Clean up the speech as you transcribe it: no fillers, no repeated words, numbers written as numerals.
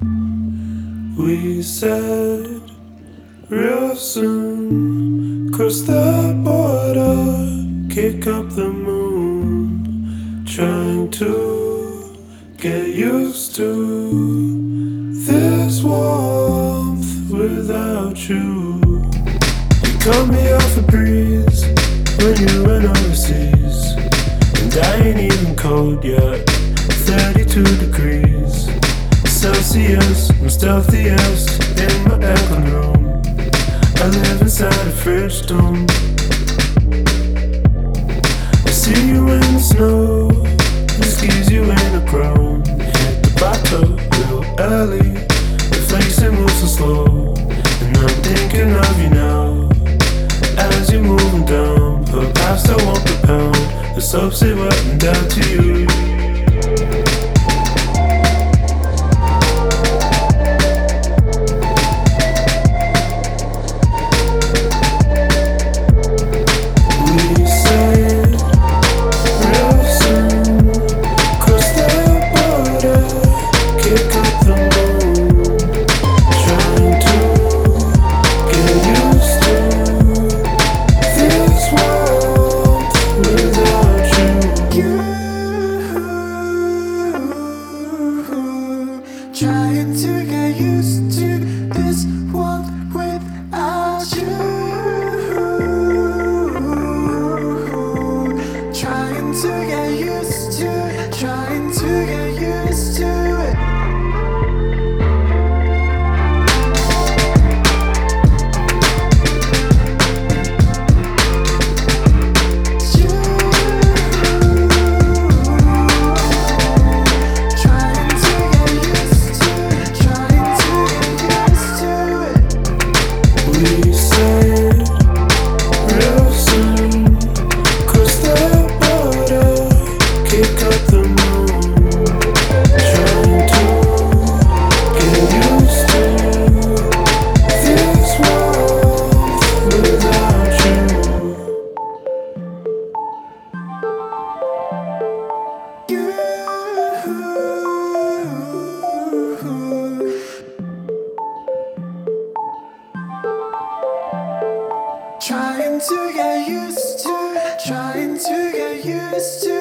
We said real soon, cross the border, kick up the moon, trying to get used to this warmth without you. You cut me off the breeze when you went overseas, and I ain't even cold yet, 32 degrees Celsius, I'm stealthiest in my aircon room. I live inside a fridge dome. I see you in the snow, and skis you in a chrome. Hit the bottle real early, the flakes they move so slow. And I'm thinking of you now, as you're moving down. But past I want the pound, the soaps they wetting down to you. Trying to get used to this world without you. Trying to get used to, trying to get used to it. Trying to get used to, trying to get used to